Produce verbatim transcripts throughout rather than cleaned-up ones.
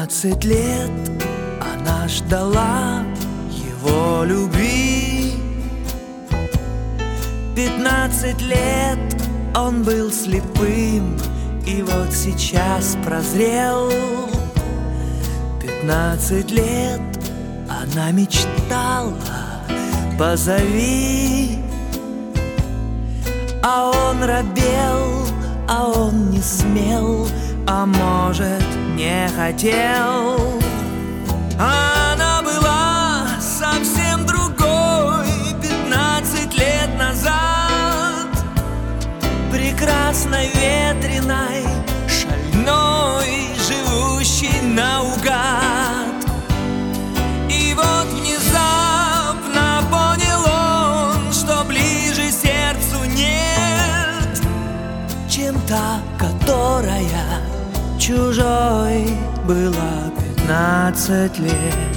Пятнадцать лет она ждала его любви. Пятнадцать лет он был слепым, и вот сейчас прозрел. Пятнадцать лет она мечтала: позови. А он робел, а он не смел, а может, не хотел. Она была совсем другой пятнадцать лет назад, прекрасной, ветреной, шальной, живущей наугад. И вот внезапно понял он, что ближе сердцу нет, чем та, которая чужой была пятнадцать лет.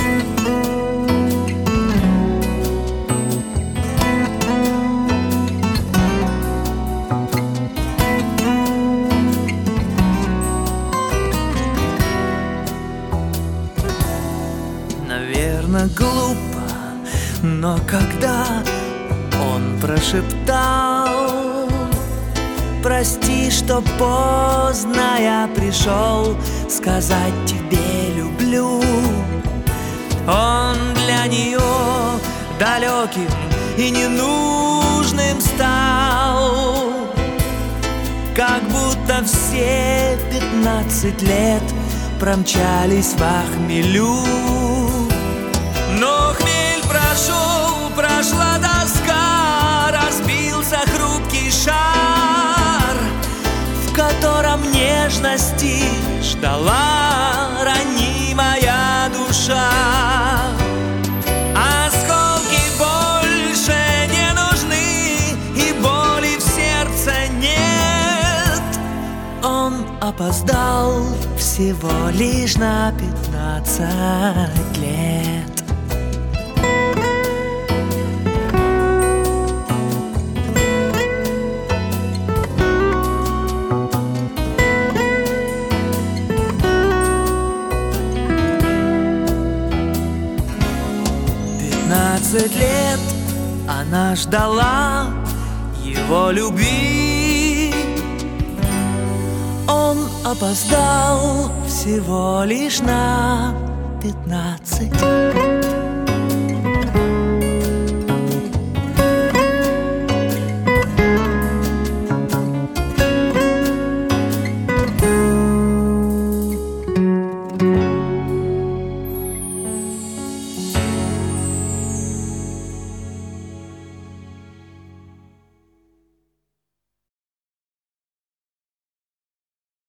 Наверно, глупо, но когда он прошептал: прости, что поздно я пришел сказать тебе люблю, он для нее далеким и ненужным стал. Как будто все пятнадцать лет промчались во хмелю. Но хмель прошел, прошла тоска, разбился хрупкий шар, в котором нежности ждала ранимая душа. Осколки больше не нужны, и боли в сердце нет. Он опоздал всего лишь на пятнадцать лет. Пятнадцать лет она ждала его любви. Он опоздал всего лишь на пятнадцать.